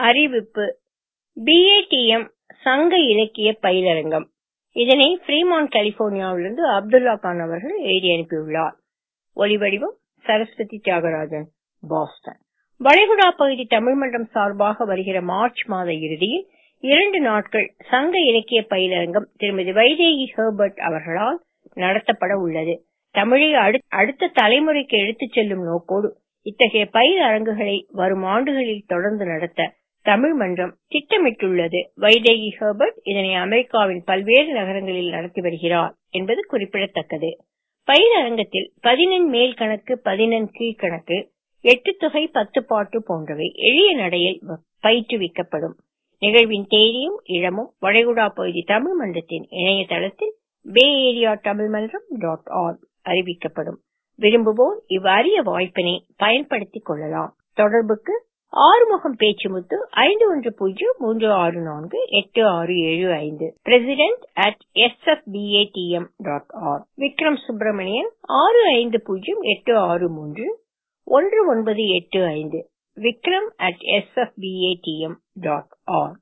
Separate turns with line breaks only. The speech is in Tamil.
அறிவிப்பு BATM சங்க இலக்கிய பயிலரங்கம். இதனை ஃப்ரீமான் கலிபோர்னியாவிலிருந்து அப்துல்லா கான் அவர்கள் எழுதி அனுப்பியுள்ளார். ஒலிவடிவம் சரஸ்வதி தியாகராஜன், பாஸ்டன். வளைகுடா பகுதி தமிழ் மன்றம் சார்பாக வருகிற மார்ச் மாத இறுதியில் 2 நாட்கள் சங்க இலக்கிய பயிலரங்கம் திருமதி வைதேகி ஹெர்பர்ட் அவர்களால் நடத்தப்பட உள்ளது. தமிழை அடுத்த தலைமுறைக்கு எடுத்துச் செல்லும் நோக்கோடு இத்தகைய பயிர் அரங்குகளை வரும் ஆண்டுகளில் தொடர்ந்து நடத்த தமிழ் மன்றம் திட்டமிட்டுள்ளது. வைதேகி ஹெர்பர்ட் இதனை அமெரிக்காவின் பல்வேறு நகரங்களில் நடத்தி வருகிறார் என்பது குறிப்பிடத்தக்கது. பயிர் அரங்கத்தில் 10 மேல் கணக்கு, 10 கீழ்கணக்கு, 8 தொகை, 10 பாட்டு போன்றவை எளிய நடையில் பயிற்றுவிக்கப்படும். நிகழ்வின் தேதியும் இடமும் வளைகுடா பகுதி தமிழ் மன்றத்தின் இணையதளத்தில் bayarea.tamilmandram.org அறிவிக்கப்படும். விரும்புவோர் இவ்வரிய வாய்ப்பினை பயன்படுத்திக் கொள்ளலாம். தொடர்புக்கு ஆறுமுகம் பேச்சுமுத்து 5103648675, president@sfbatm.org. விக்ரம் சுப்பிரமணியன் 6508631985, vikram@sfbatm.org.